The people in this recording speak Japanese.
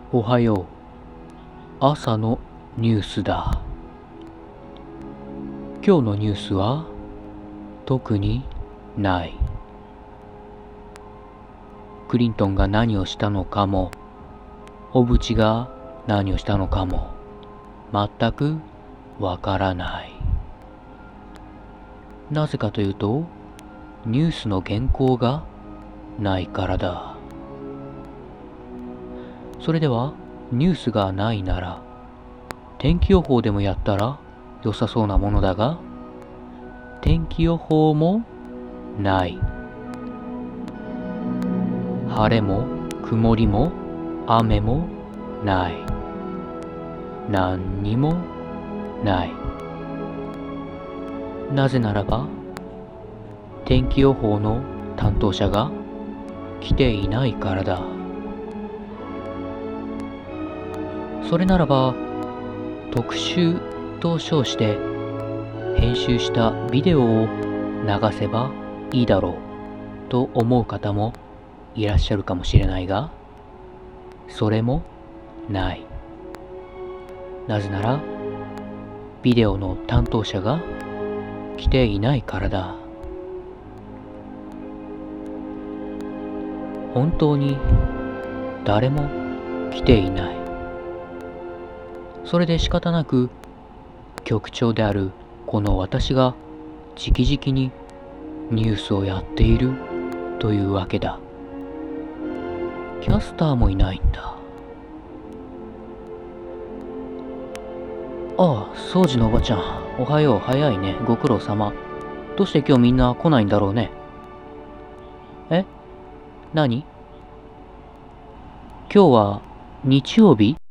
おはよう。朝のニュースだ。今日のニュースは特にない。クリントンが何をしたのかも、小渕が何をしたのかも、全くわからない。なぜかというと、ニュースの原稿がないからだ。それでは、ニュースがないなら、天気予報でもやったら良さそうなものだが、天気予報もない。晴れも曇りも雨もない。何にもない。なぜならば、天気予報の担当者が来ていないからだ。それならば、特集と称して編集したビデオを流せばいいだろうと思う方もいらっしゃるかもしれないが、それもない。なぜなら、ビデオの担当者が来ていないからだ。本当に誰も来ていない。それで仕方なく、局長であるこの私が直々にニュースをやっているというわけだ。キャスターもいないんだ。ああ、掃除のおばちゃん、おはよう、早いね、ご苦労様。どうして今日みんな来ないんだろうね。え？何？今日は日曜日？